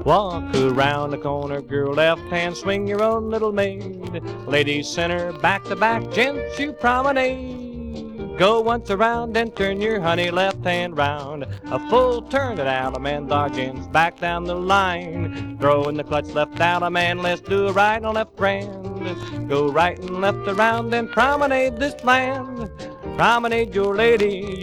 Walk around the corner, girl, left hand, swing your own little maid. Ladies center, back to back, gents you promenade. Go once around and turn your honey left hand round. A full turn at Alaman, gents back down the line. Throw in the clutch left Alaman, let's do a right and left grand. Go right and left around and promenade this land. Promenade your lady.